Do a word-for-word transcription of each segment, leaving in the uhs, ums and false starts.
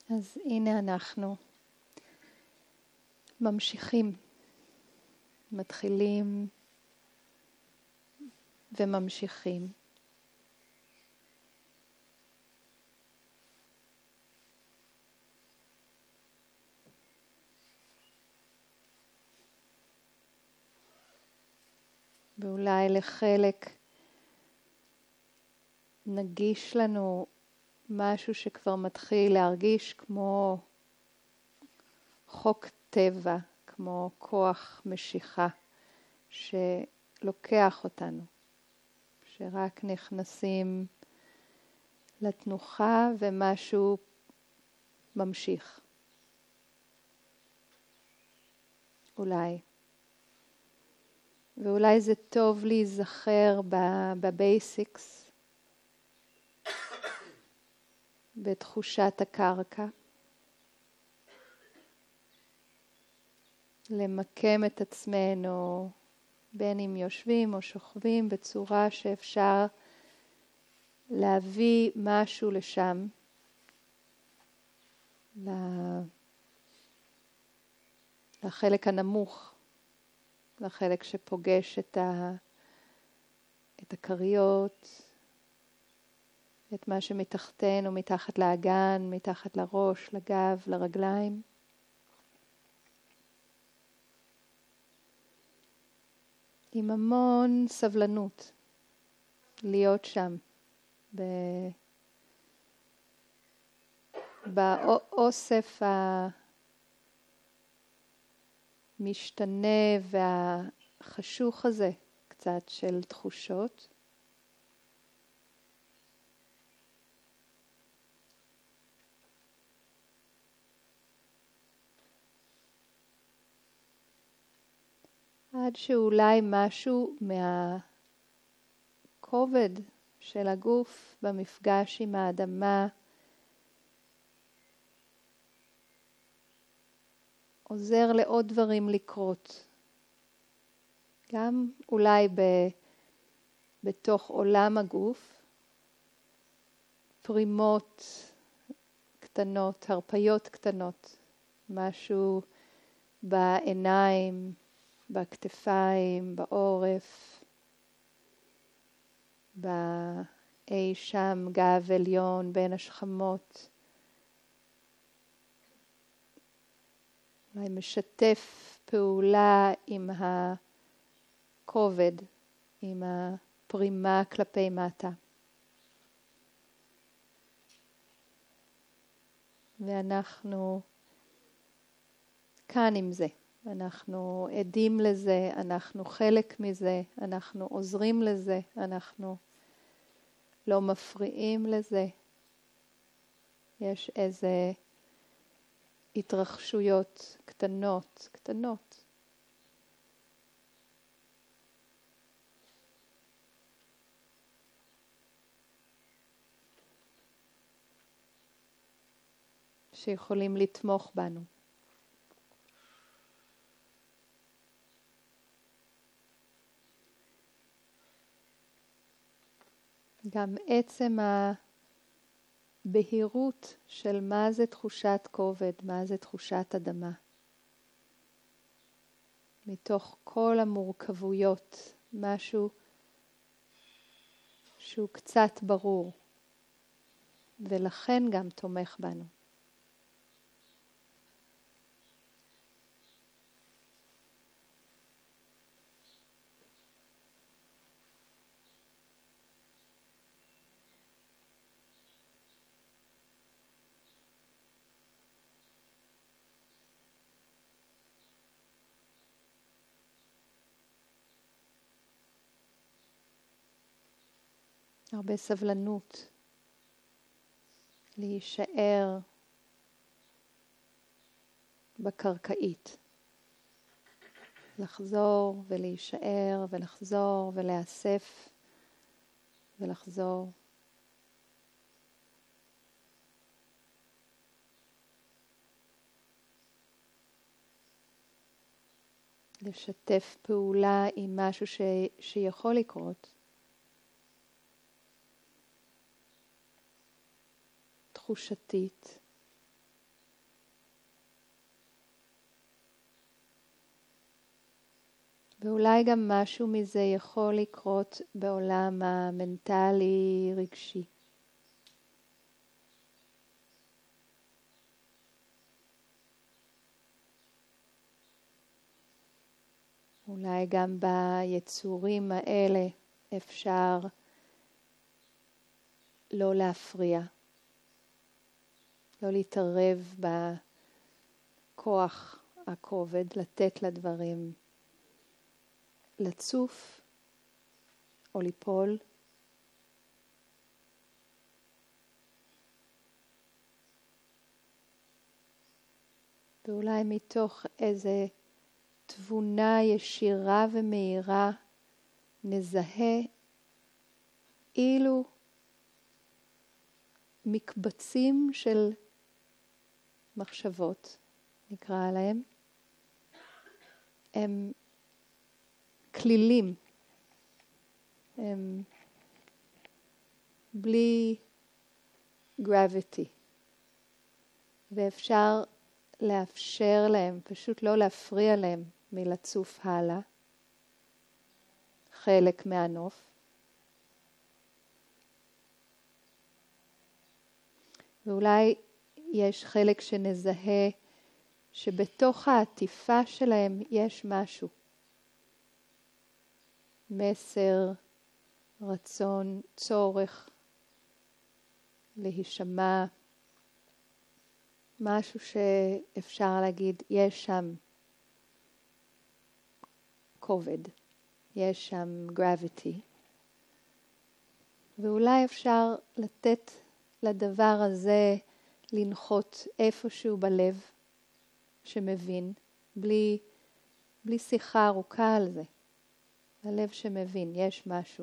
אז הנה אנחנו ממשיכים, מתחילים וממשיכים. ואולי לחלק נגיש לנו משהו שכבר מתחיל להרגיש כמו חוק טבע, כמו כוח משיכה שלוקח אותנו, שרק נכנסים לתנוחה ומשהו ממשיך. אולי. ואולי זה טוב להיזכר בבייסיקס, בתחושת הקרקע. למקם את עצמנו בין אם יושבים או שוכבים בצורה שאפשר להביא משהו לשם, לחלק הנמוך, לחלק שפוגש את, ה, את הקריות, את מה שמתחתנו, מתחת לאגן, מתחת לראש, לגב, לרגליים. עם המון סבלנות, להיות שם, ב... באוסף המשתנה והחשוך הזה, קצת של תחושות. עד שאולי משהו מהכובד של הגוף במפגש עם האדמה עוזר לעוד דברים לקרות. גם אולי ב, בתוך עולם הגוף, פרימות קטנות, הרפיות קטנות, משהו בעיניים, בכתפיים, בעורף, באי שם גב עליון בין השכמות. אולי משתף פעולה עם הכובד, עם הפרימה כלפי מטה. ואנחנו כאן עם זה. אנחנו עדים לזה, אנחנו חלק מזה, אנחנו עוזרים לזה, אנחנו לא מפריעים לזה. יש איזה התרחשויות קטנות, קטנות. שיכולים לתמוך בנו. גם עצם הבהירות של מה זה תחושת כובד, מה זה תחושת אדמה. מתוך כל המורכבויות, משהו שהוא קצת ברור, ולכן גם תומך בנו. הרבה סבלנות, להישאר בקרקעית, לחזור ולהישאר ולחזור ולהאסף ולחזור. לשתף פעולה עם משהו ש... שיכול לקרות. תחושתית, ואולי גם משהו מזה יכול לקרות בעולם המנטלי רגשי. אולי גם ביצורים האלה אפשר לא להפריע, לא להתערב בכוח הכובד, לתת לדברים לצוף או ליפול. ואולי מתוך איזה תבונה ישירה ומהירה נזהה אילו מקבצים של מחשבות, נקרא להם, הם כלילים, הם בלי gravity, ואפשר לאפשר להם, פשוט לא להפריע להם מלצוף הלאה, חלק מהנוף. ואולי יש חלק שנזהה שבתוך העטיפה שלהם יש משהו. מסר, רצון, צורך, להישמע, משהו שאפשר להגיד, יש שם כובד, יש שם gravity. ואולי אפשר לתת לדבר הזה לנחות איפשהו בלב שמבין, בלי, בלי שיחה ארוכה על זה. הלב שמבין, יש משהו.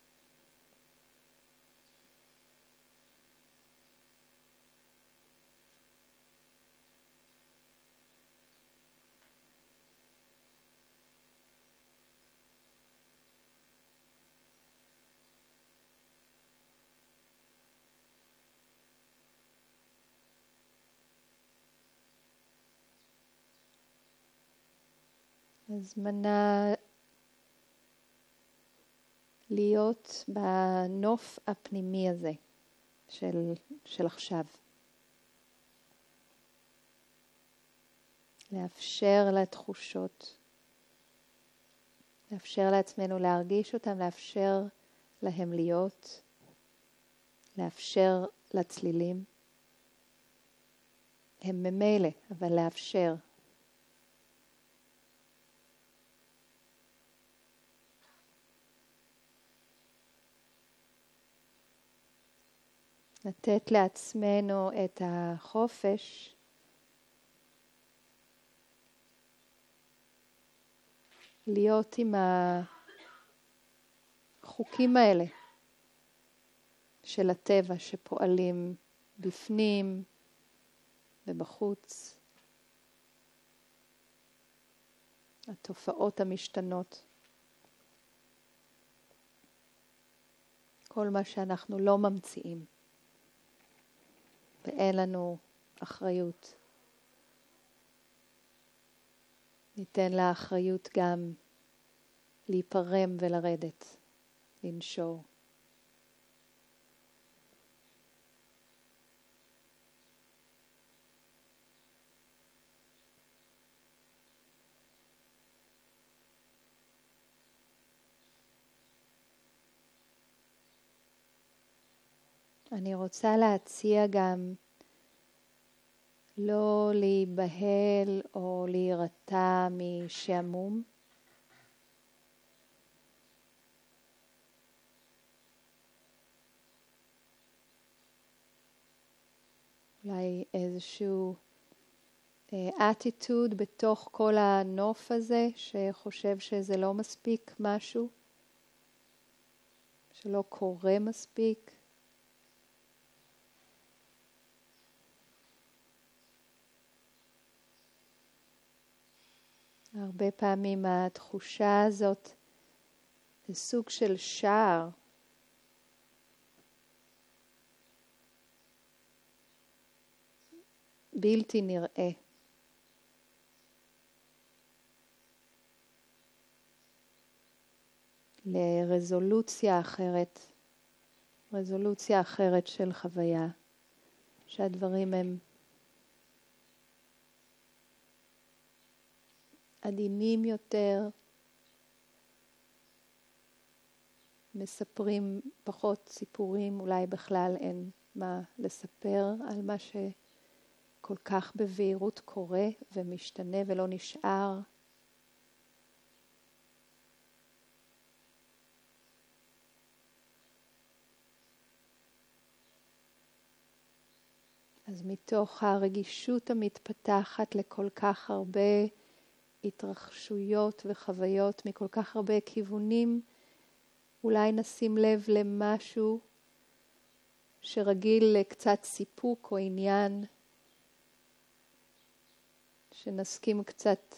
הזמנה להיות בנוף הפנימי הזה של, של עכשיו. לאפשר לתחושות, לאפשר לעצמנו להרגיש אותם, לאפשר להם להיות, לאפשר לצלילים. הם ממילא, אבל לאפשר. לתת לעצמנו את החופש להיות עם החוקים האלה של הטבע שפועלים בפנים ובחוץ. התופעות המשתנות. כל מה שאנחנו לא ממציאים. ואין לנו אחריות. ניתן לה אחריות גם להיפרם ולרדת, לנשור. אני רוצה להציע גם לא להיבהל או להירתע משעמום. אולי איזשהו attitude בתוך כל הנוף הזה שחושב שזה לא מספיק משהו, שלא קורה מספיק. הרבה פעמים התחושה הזאת זה סוג של שער. בלתי נראה. לרזולוציה אחרת, רזולוציה אחרת של חוויה, שהדברים הם עדינים יותר, מספרים פחות סיפורים, אולי בכלל אין מה לספר על מה שכל כך בבהירות קורה ומשתנה ולא נשאר. אז מתוך הרגישות המתפתחת לכל כך הרבה התרחשויות וחוויות מכל כך הרבה כיוונים, אולי נשים לב למשהו שרגיל לקצת סיפוק או עניין, שנסכים קצת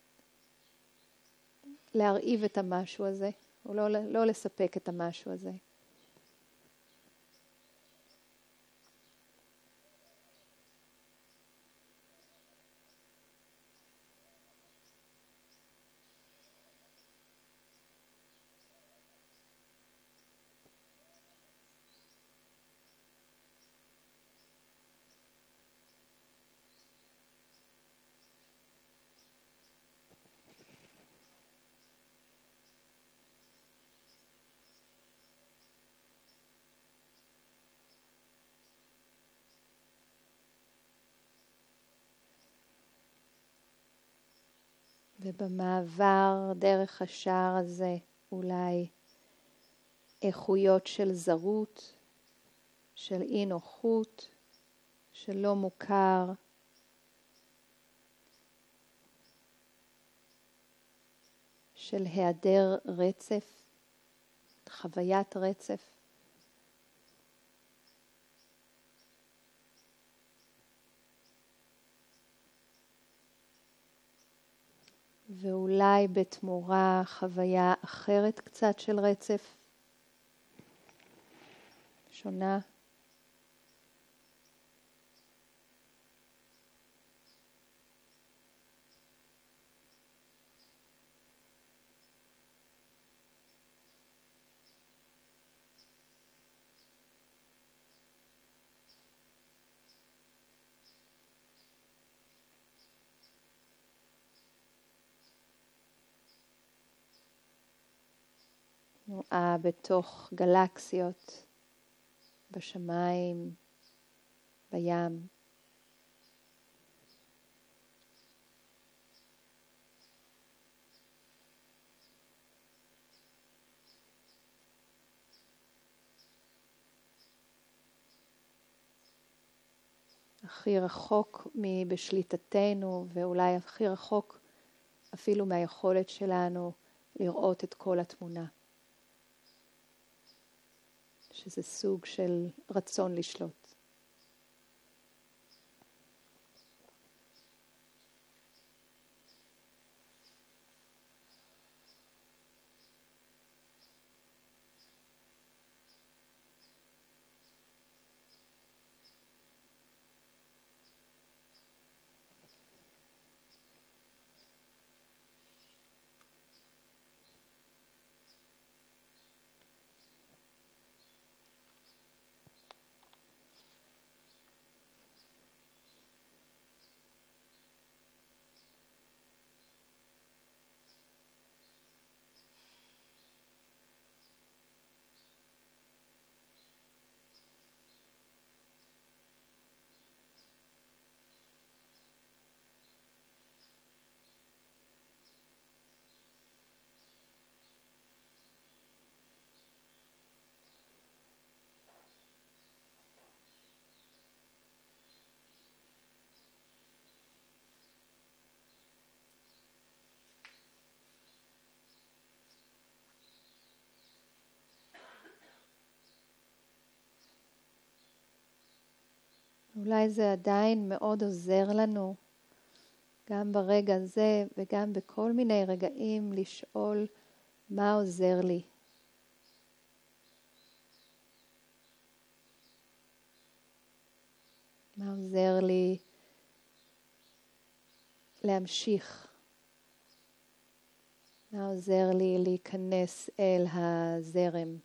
להרעיב את המשהו הזה, או לא, לא לספק את המשהו הזה. ובמעבר דרך השער הזה אולי איכויות של זרות, של אי נוחות, של לא מוכר, של היעדר רצף, חוויית רצף. ואולי בתמורה חוויה אחרת קצת של רצף, שונה. תנועה בתוך גלקסיות, בשמיים, בים. הכי רחוק מבשליטתנו, ואולי הכי רחוק אפילו מהיכולת שלנו לראות את כל התמונה. שזה סוג של רצון לשלוט. אולי זה עדיין מאוד עוזר לנו, גם ברגע הזה וגם בכל מיני רגעים, לשאול מה עוזר לי. מה עוזר לי להמשיך? מה עוזר לי להיכנס אל הזרם?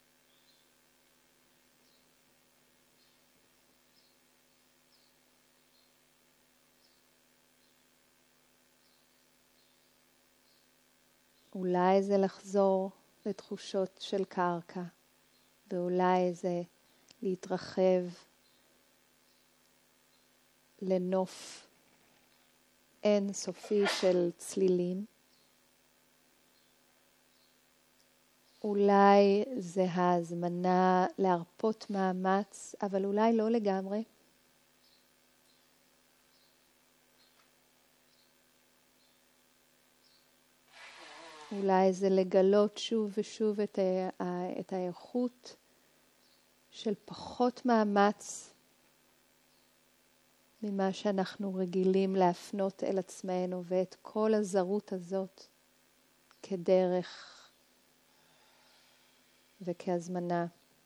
אולי זה לחזור לתחושות של קרקע, ואולי זה להתרחב לנוף אין סופי של צלילים. אולי זה ההזמנה להרפות מאמץ, אבל אולי לא לגמרי. אולי זה לגלות שוב ושוב את, ה- את האיכות של פחות מאמץ ממה שאנחנו רגילים להפנות אל עצמנו, ואת כל הזרות הזאת כדרך וכהזמנה,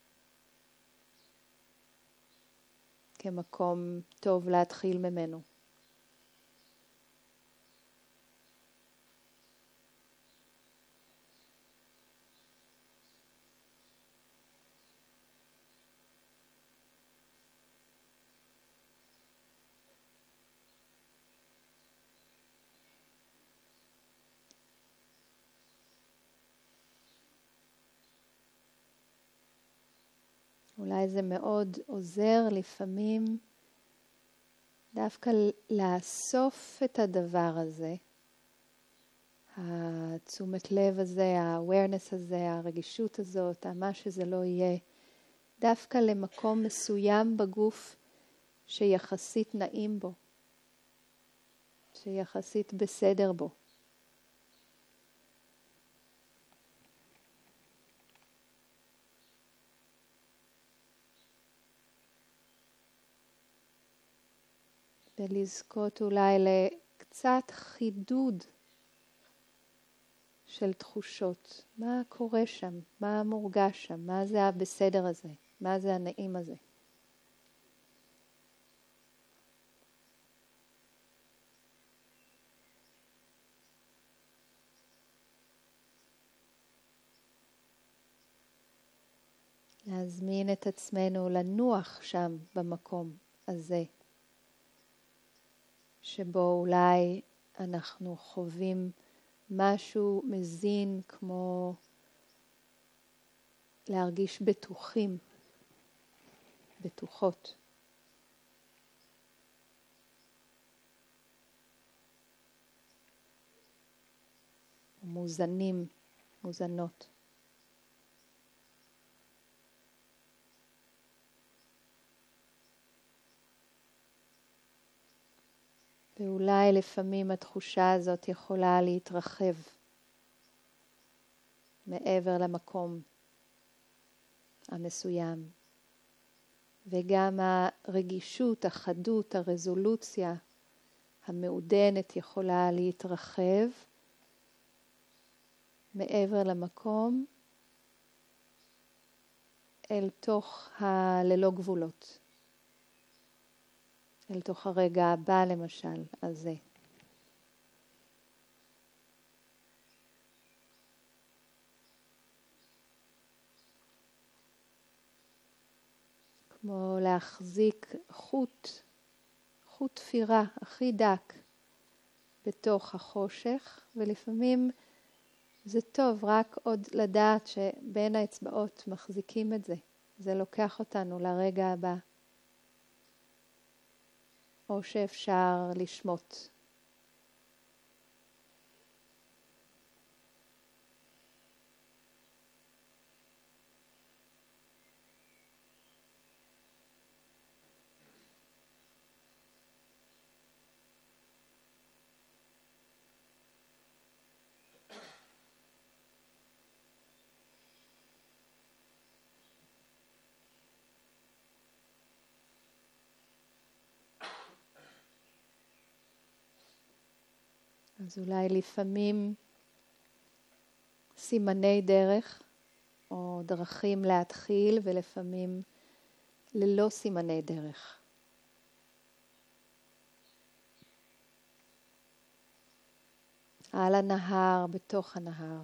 כמקום טוב להתחיל ממנו. אולי זה מאוד עוזר לפעמים דווקא לאסוף את הדבר הזה, התשומת לב הזה, ה-awareness הזה, הרגישות הזאת, מה שזה לא יהיה, דווקא למקום מסוים בגוף שיחסית נעים בו, שיחסית בסדר בו. ולזכות אולי לקצת חידוד של תחושות. מה קורה שם? מה מורגש שם? מה זה הבסדר הזה? מה זה הנעים הזה? להזמין את עצמנו לנוח שם במקום הזה, שבו אולי אנחנו חווים משהו מזין כמו להרגיש בטוחים, בטוחות. מוזנים, מוזנות. ואולי לפעמים התחושה הזאת יכולה להתרחב מעבר למקום המסוים. וגם הרגישות, החדות, הרזולוציה המעודנת יכולה להתרחב מעבר למקום אל תוך הללא גבולות. אל תוך הרגע הבא למשל, הזה. כמו להחזיק חוט, חוט תפירה הכי דק בתוך החושך, ולפעמים זה טוב רק עוד לדעת שבין האצבעות מחזיקים את זה. זה לוקח אותנו לרגע הבא. או שאפשר לשמוט. אז אולי לפעמים סימני דרך או דרכים להתחיל, ולפעמים ללא סימני דרך. על הנהר, בתוך הנהר.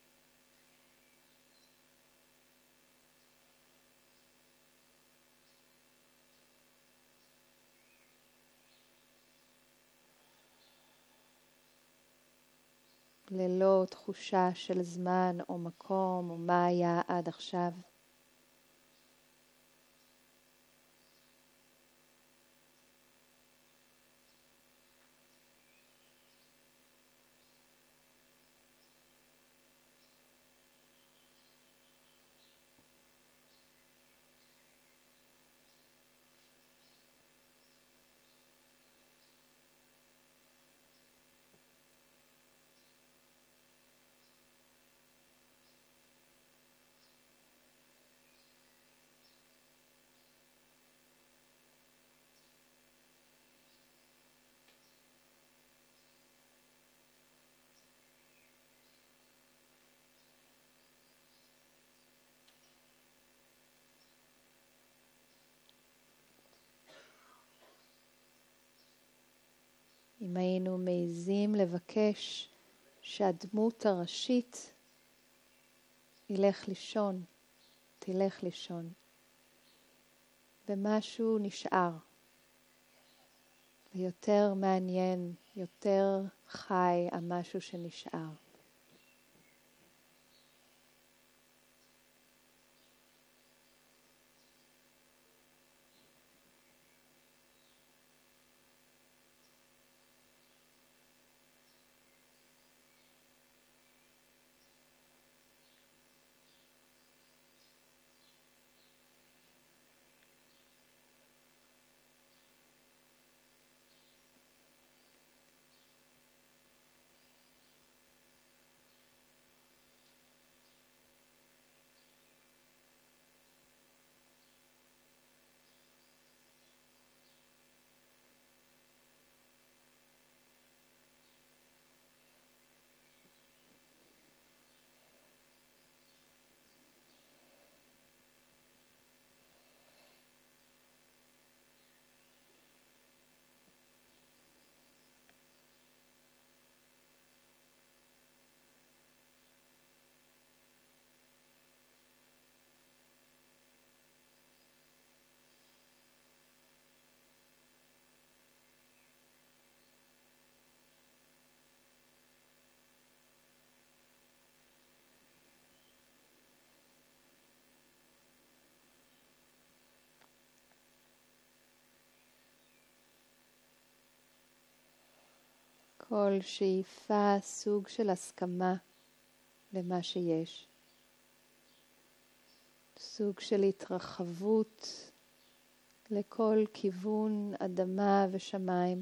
ללא תחושה של זמן או מקום או מה היה עד עכשיו. אם היינו מעיזים לבקש שהדמות הראשית ילך לישון, תלך לישון, ומשהו נשאר, ויותר מעניין, יותר חי המשהו שנשאר. כל שאיפה סוג של הסכמה למה שיש. סוג של התרחבות לכל כיוון אדמה ושמיים.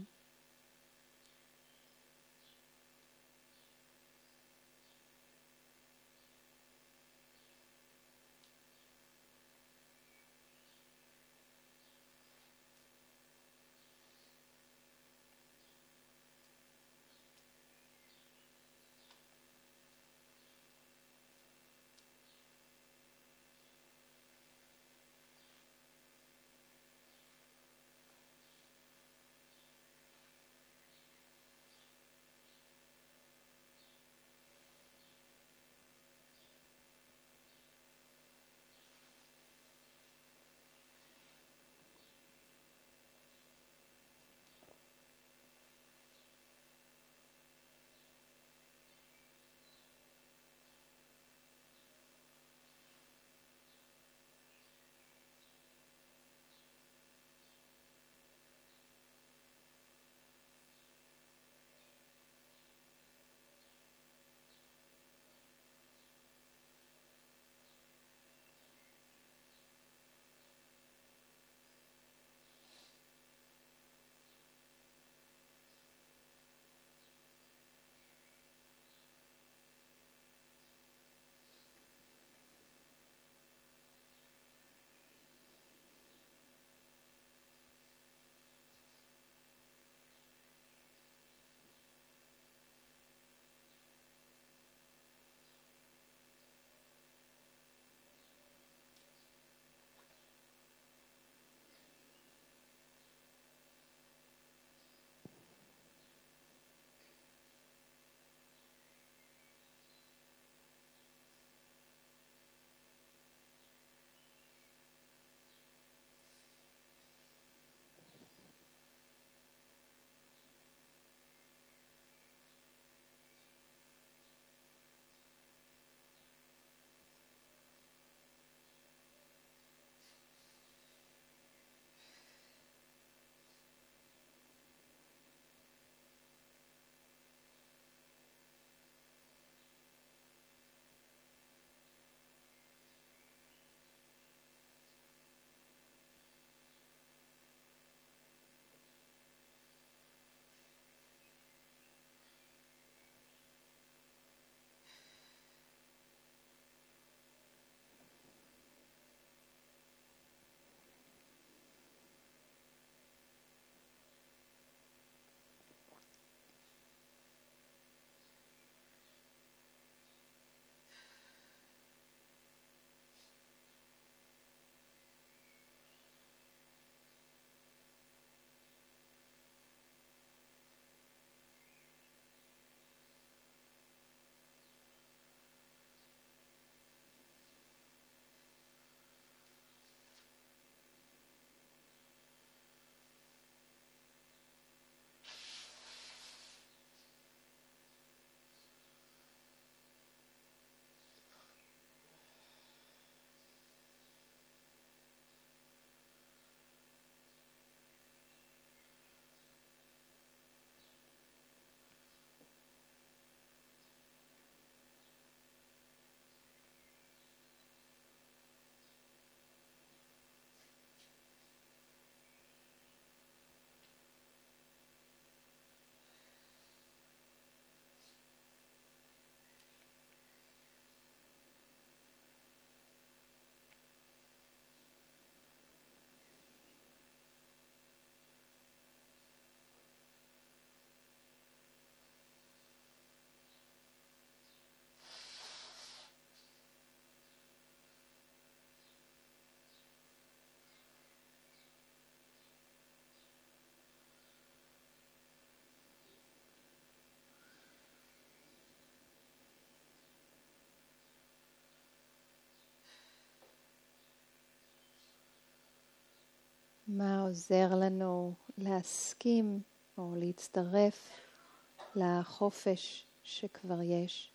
מה עוזר לנו להסכים או להצטרף לחופש שכבר יש.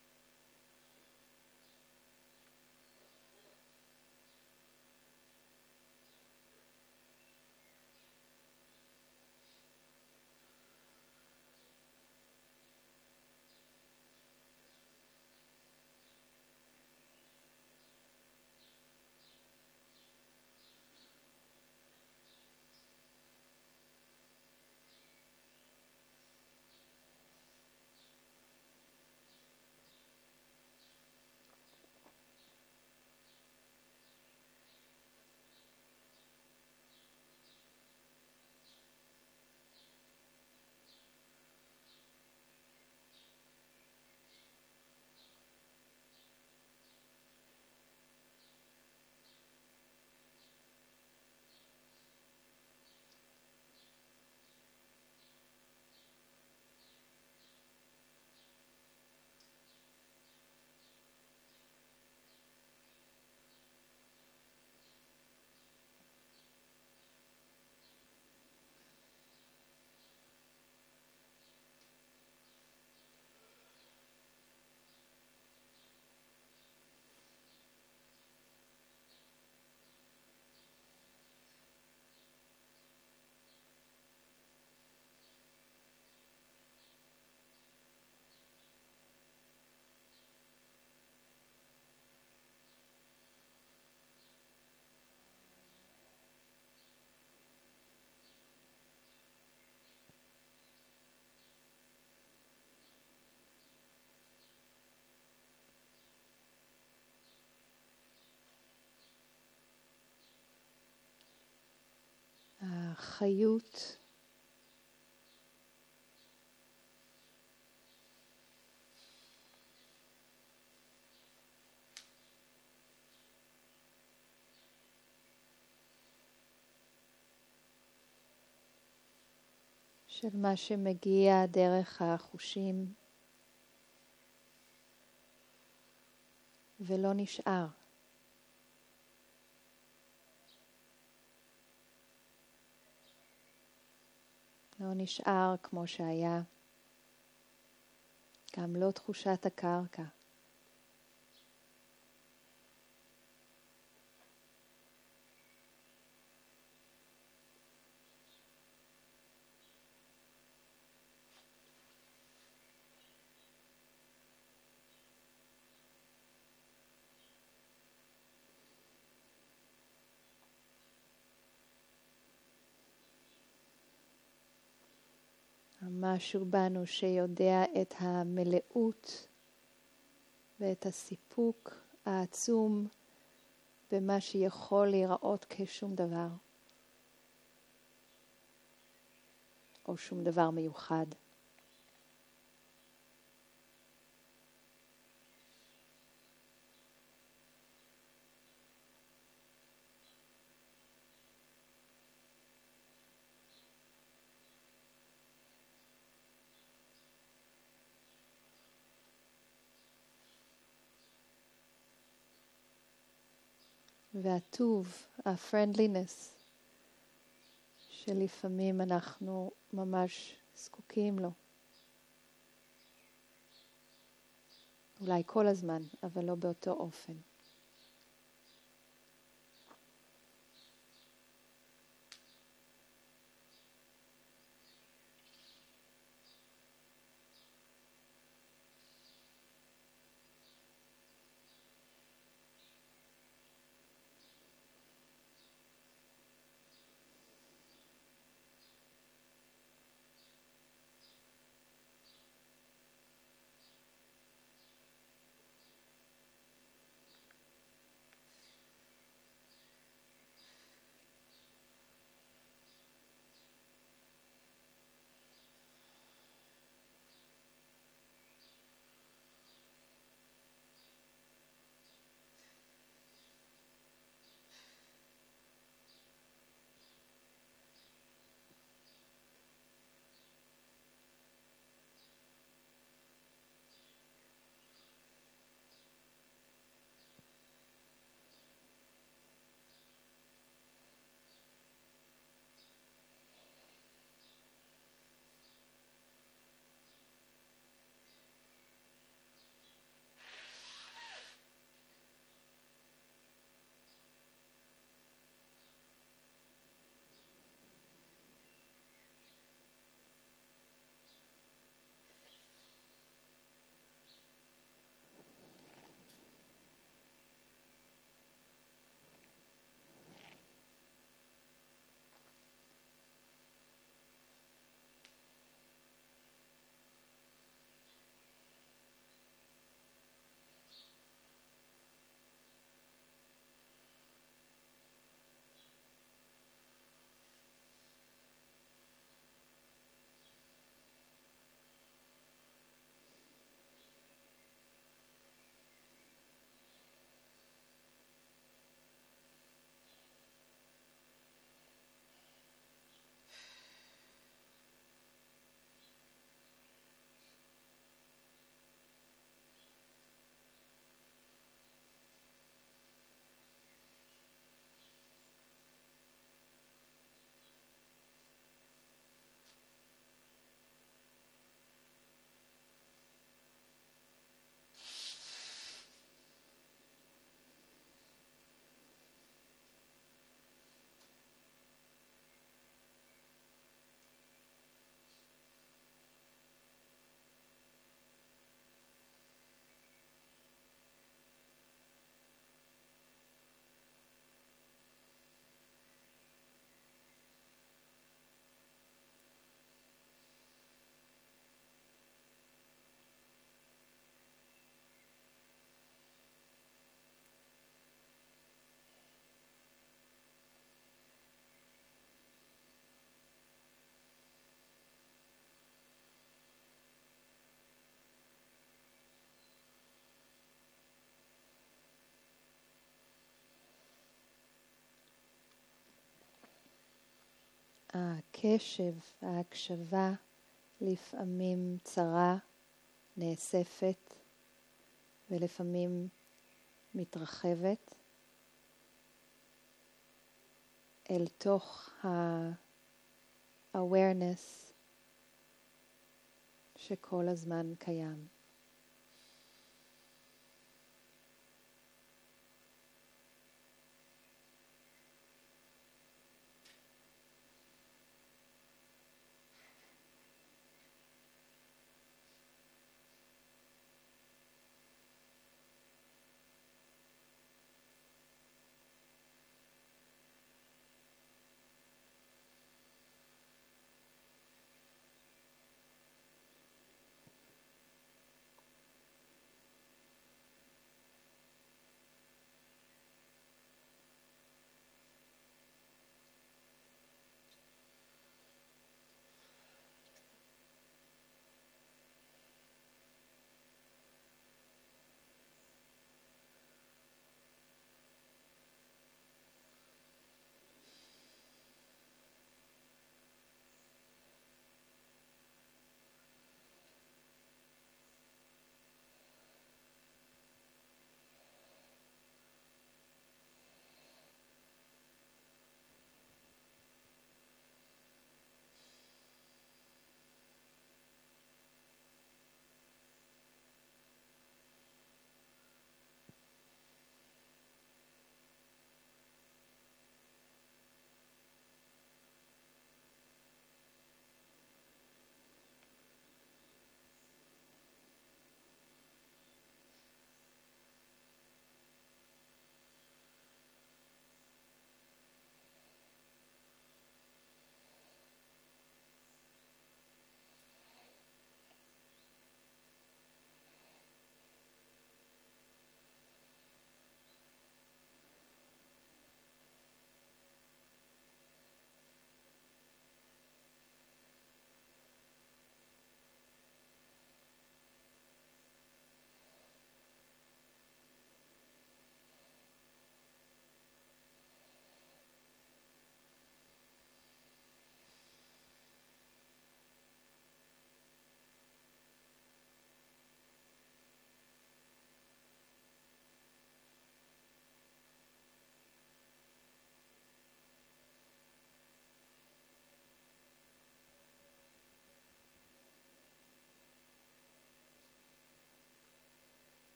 החיות של מה שמגיע דרך החושים ולא נשאר. לא נשאר כמו שהיה. גם לא תחושת הקרקע. משהו בנו שיודע את המלאות ואת הסיפוק העצום במה שיכול להיראות כשום דבר או שום דבר מיוחד. והטוב, הפרנדלינס, שלפעמים אנחנו ממש זקוקים לו. אולי כל הזמן, אבל לא באותו אופן. הקשב, ההקשבה, לפעמים צרה, נאספת, ולפעמים מתרחבת אל תוך ה-awareness שכל הזמן קיים.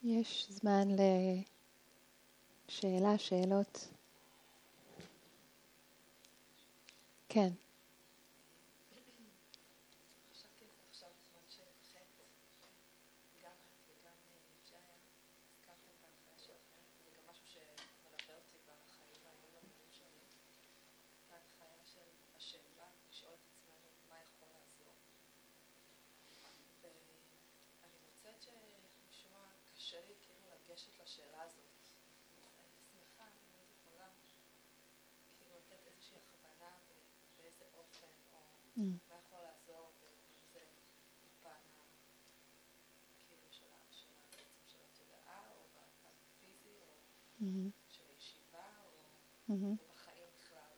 יש זמן לשאלה, שאלות. כן. מה יכול לעזור בזה בפן כאילו של התודעה או בפן הפיזי או של הישיבה או בחיים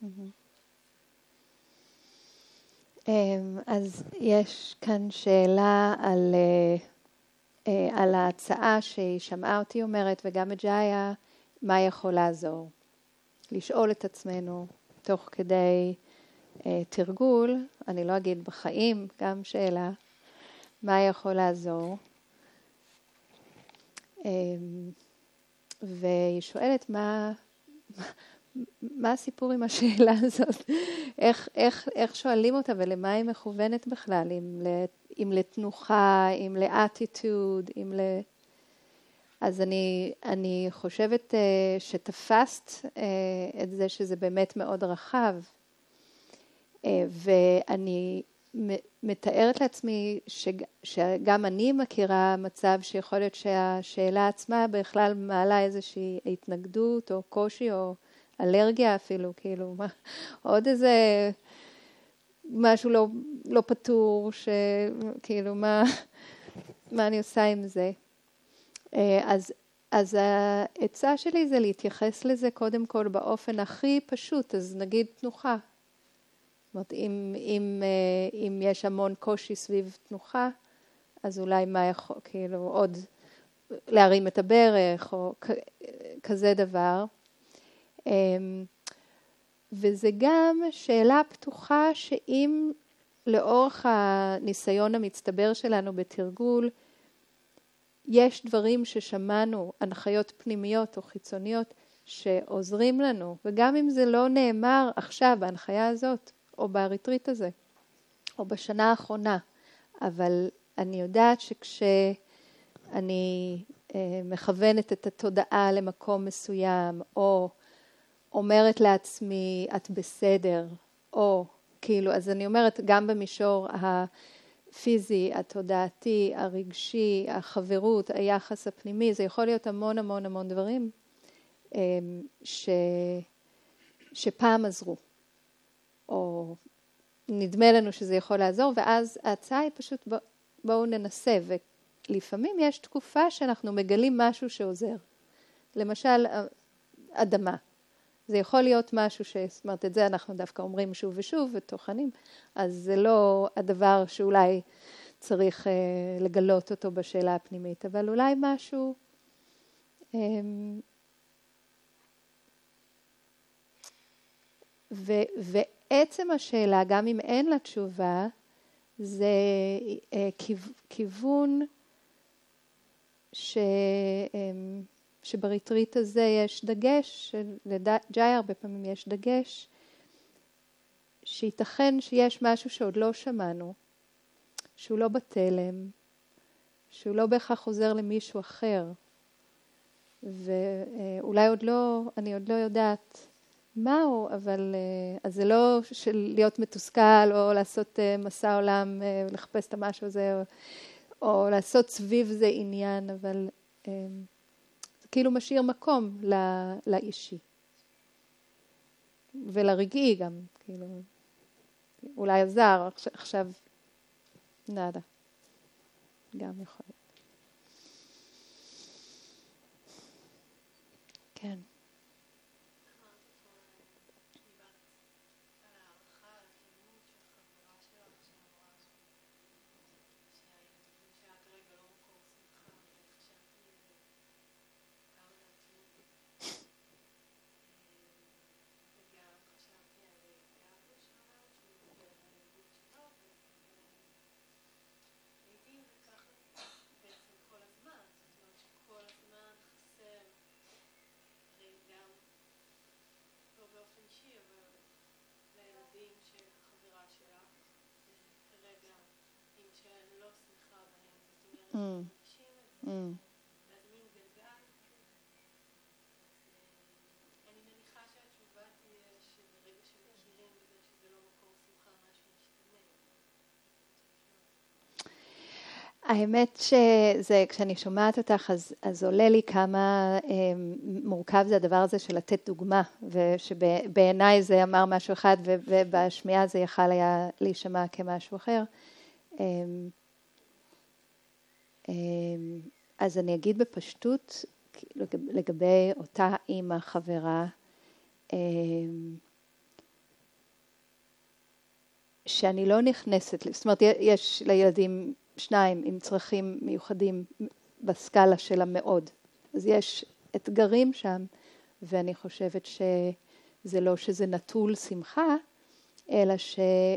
בכלל? אז יש כאן שאלה על, על ההצעה שהיא שמעה אותי אומרת וגם את ג'איה, מה יכול לעזור? לשאול את עצמנו תוך כדי תרגול, אני לא אגיד בחיים, גם שאלה, מה יכול לעזור? והיא שואלת מה, מה הסיפור עם השאלה הזאת? איך, איך, איך שואלים אותה ולמה היא מכוונת בכלל? אם, אם לתנוחה, אם לאטיטוד, אם ל... אז אני, אני חושבת שתפסת את זה שזה באמת מאוד רחב. ואני מתארת לעצמי שגם אני מכירה מצב שיכול להיות שהשאלה עצמה בכלל מעלה איזושהי התנגדות או קושי או אלרגיה אפילו, כאילו מה, עוד איזה משהו לא, לא פתור, שכאילו מה, מה אני עושה עם זה. אז, אז העצה שלי זה להתייחס לזה קודם כל באופן הכי פשוט, אז נגיד תנוחה. זאת אומרת, אם, אם, אם יש המון קושי סביב תנוחה, אז אולי מה יכול, כאילו, עוד להרים את הברך, או כזה דבר. וזה גם שאלה פתוחה שאם לאורך הניסיון המצטבר שלנו בתרגול, יש דברים ששמענו, הנחיות פנימיות או חיצוניות, שעוזרים לנו, וגם אם זה לא נאמר עכשיו בהנחיה הזאת, או בריטריט הזה, או בשנה האחרונה, אבל אני יודעת שכשאני אה, מכוונת את התודעה למקום מסוים, או אומרת לעצמי, את בסדר, או כאילו, אז אני אומרת, גם במישור הפיזי, התודעתי, הרגשי, החברות, היחס הפנימי, זה יכול להיות המון המון המון דברים אה, ש, שפעם עזרו. או נדמה לנו שזה יכול לעזור, ואז ההצעה היא פשוט בואו ננסה, ולפעמים יש תקופה שאנחנו מגלים משהו שעוזר. למשל, אדמה. זה יכול להיות משהו זאת אומרת, את זה אנחנו דווקא אומרים שוב ושוב וטוחנים, אז זה לא הדבר שאולי צריך לגלות אותו בשאלה הפנימית, אבל אולי משהו ו... ועצם השאלה, גם אם אין לה תשובה, זה כיוון ש... שבריטריט הזה יש דגש, לג'איה הרבה פעמים יש דגש, שייתכן שיש משהו שעוד לא שמענו, שהוא לא בתלם, שהוא לא בהכרח חוזר למישהו אחר, ואולי עוד לא, אני עוד לא יודעת מהו, אבל אז זה לא של להיות מתוסכל או לעשות מסע עולם ולחפש את המשהו הזה, או, או לעשות סביב זה עניין, אבל זה כאילו משאיר מקום לא, לאישי. ולרגעי גם, כאילו, אולי עזר, עכשיו נדה. גם יכול להיות. כן. צעדים שהחברה שלה כרגע, אם שאני לא שמחה בהם, זאת אומרת, מרגישים את זה, ואז מין גלגל. אני מניחה שהתשובה תהיה שברגע שמכירים בזה שזה לא מקור שמחה, משהו משתנה. האמת שזה, כשאני שומעת אותך, אז, אז עולה לי כמה אה, מורכב זה הדבר הזה של לתת דוגמה, ושבעיניי זה אמר משהו אחד, ובשמיעה זה יכל היה להישמע כמשהו אחר. אה, אה, אז אני אגיד בפשטות, לגבי אותה אימא חברה, אה, שאני לא נכנסת, זאת אומרת, יש לילדים שניים עם צרכים מיוחדים בסקאלה שלה מאוד. אז יש אתגרים שם, ואני חושבת שזה לא שזה נטול שמחה, אלא ש,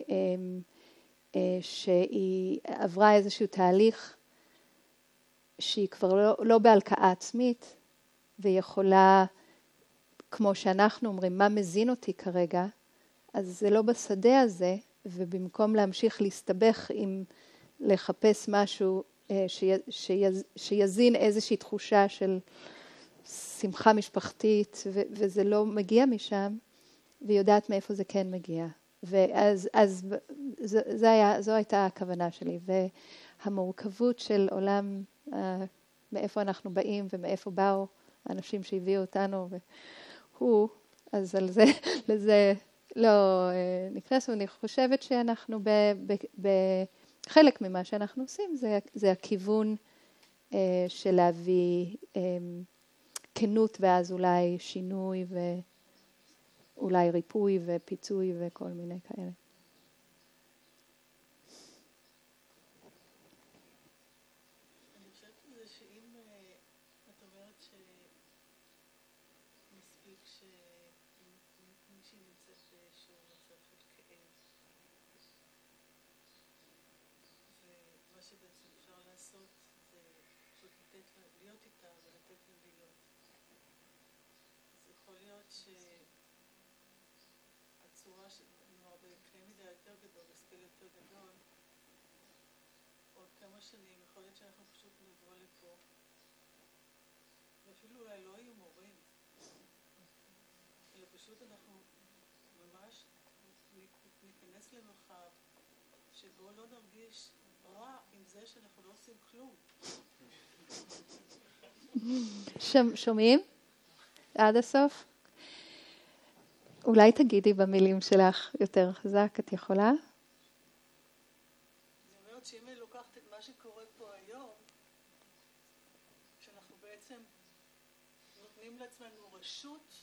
שהיא עברה איזשהו תהליך שהיא כבר לא, לא בהלקאה עצמית, ויכולה, כמו שאנחנו אומרים, מה מזין אותי כרגע, אז זה לא בשדה הזה, ובמקום להמשיך להסתבך עם לחפש משהו שיזין איזושהי תחושה של שמחה משפחתית, וזה לא מגיע משם, ויודעת מאיפה זה כן מגיע. ואז אז זה היה, זו הייתה הכוונה שלי, והמורכבות של עולם, מאיפה אנחנו באים ומאיפה באו האנשים שהביאו אותנו, והוא, אז על זה, לזה לא נכנס, ואני חושבת שאנחנו ב... ב, ב חלק ממה שאנחנו עושים זה, זה הכיוון אה, של להביא אה, כנות ואז אולי שינוי ואולי ריפוי ופיצוי וכל מיני כאלה. אני חושבת שזה שאם את אומרת שמספיק שמישהי נמצאת באיזשהו מצב של כאב, ומה שבעצם אפשר לעשות זה פשוט לתת לה, להיות איתה ולתת לה להיות. אז יכול להיות שהצורה שנאמר בקנה מידה יותר גדול, בסקל יותר גדול, עוד כמה שנים יכול להיות שאנחנו פשוט נבוא לפה, ואפילו אולי לא יהיו מורים, אלא פשוט אנחנו ממש ניכנס למרחב שבו לא נרגיש רע עם זה שאנחנו לא עושים כלום. שומעים? עד הסוף? אולי תגידי במילים שלך יותר חזק, את יכולה? אני אומרת שאם אני לוקחת את מה שקורה פה היום, שאנחנו בעצם נותנים לעצמנו רשות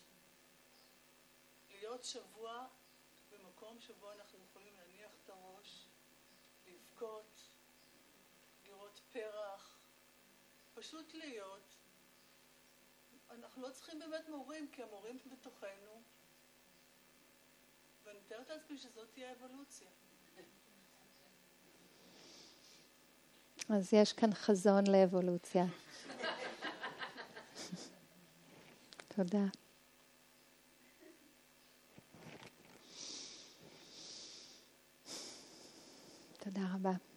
להיות שבוע במקום שבו אנחנו יכולים להניח את הראש, לבכות, לראות פרח, פשוט להיות. אנחנו לא צריכים באמת מורים, כי המורים בתוכנו, ואני מתארת לעצמי שזאת תהיה אבולוציה. אז יש כאן חזון לאבולוציה. תודה. תודה רבה.